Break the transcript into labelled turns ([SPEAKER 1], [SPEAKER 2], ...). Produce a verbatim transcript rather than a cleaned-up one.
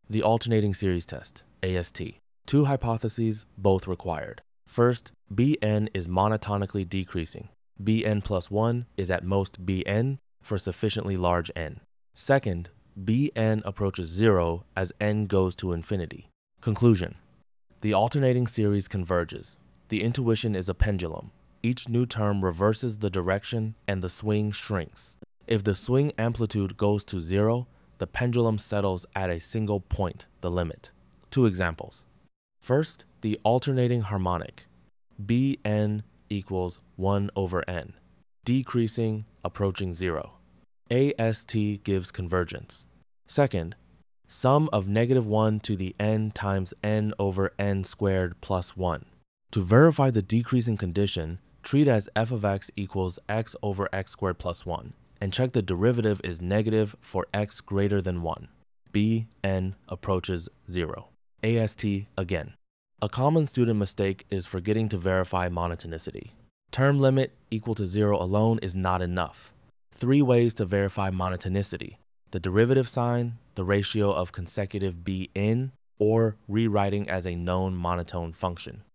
[SPEAKER 1] The alternating series test, A S T. Two hypotheses, both required. First, Bn is monotonically decreasing. Bn plus one is at most Bn for sufficiently large n. Second, Bn approaches zero as n goes to infinity. Conclusion. The alternating series converges. The intuition is a pendulum. Each new term reverses the direction and the swing shrinks. If the swing amplitude goes to zero, the pendulum settles at a single point, the limit. Two examples. First, the alternating harmonic. Bn equals one over n, decreasing, approaching zero. A S T gives convergence. Second, sum of negative one to the n times n over n squared plus one. To verify the decreasing condition, treat as f of x equals x over x squared plus one, and check the derivative is negative for x greater than one. Bn approaches zero. A S T again. A common student mistake is forgetting to verify monotonicity. Term limit equal to zero alone is not enough. Three ways to verify monotonicity: the derivative sign, the ratio of consecutive Bn, or rewriting as a known monotone function.